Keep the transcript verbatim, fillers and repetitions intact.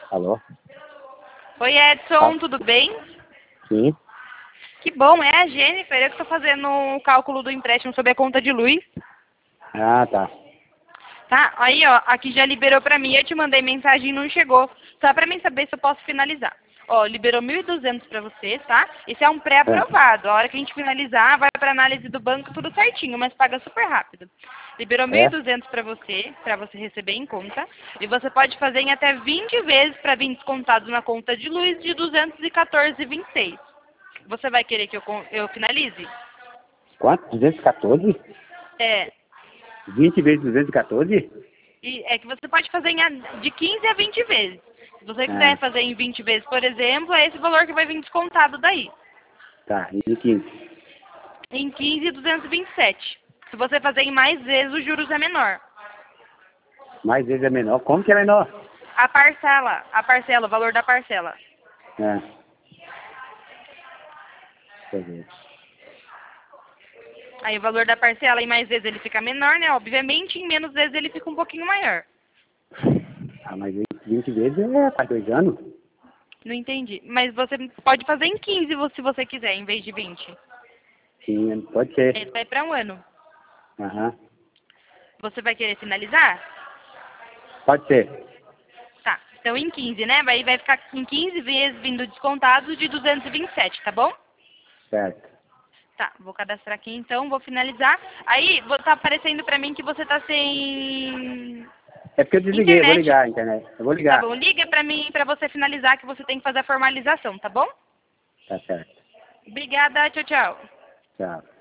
Alô? Oi, Edson, Ah, tudo bem? sim. Que bom, é a Jennifer, eu que estou fazendo o cálculo do empréstimo sobre a conta de luz. Ah, tá. Tá? Aí, ó, aqui já liberou pra mim, eu te mandei mensagem e não chegou. Só pra mim saber se eu posso finalizar. Ó, liberou mil e duzentos pra você, tá? Esse é um É. pré-aprovado. A hora que a gente finalizar, vai pra análise do banco tudo certinho, mas paga super rápido. Liberou mil e É? duzentos pra você, pra você receber em conta. E você pode fazer em até vinte vezes pra vir descontado na conta de luz de duzentos e quatorze vírgula vinte e seis. Você vai querer que eu, con- eu finalize? Quanto? duzentos e quatorze? É. vinte vezes duzentos e quatorze? E é que você pode fazer em a- de quinze a vinte vezes. Se você quiser Ah, fazer em vinte vezes, por exemplo, é esse valor que vai vir descontado daí. tá. E quinze. Em quinze, duzentos e vinte e sete. Se você fazer em mais vezes, os juros é menor. Mais vezes é menor. Como que é menor? A parcela, a parcela, o valor da parcela. É. Deixa eu ver. Aí o valor da parcela em mais vezes ele fica menor, né? Obviamente, em menos vezes ele fica um pouquinho maior. Ah, mas vinte vezes é faz dois anos? Não entendi. Mas você pode fazer em quinze se você quiser, em vez de vinte. Sim, pode Esse ser. vai para um ano. Aham. Você vai querer finalizar? Pode ser. Tá, então em quinze, né? Vai, vai ficar em quinze vezes vindo descontado de duzentos e vinte e sete, tá bom? Certo. Tá, vou cadastrar aqui então, vou finalizar. Aí, vo- tá aparecendo pra mim que você tá sem É porque eu desliguei, eu vou internet. ligar a internet. Eu vou Tá ligar. bom, liga pra mim pra você finalizar que você tem que fazer a formalização, tá bom? Tá certo. Obrigada, tchau, tchau. Tchau.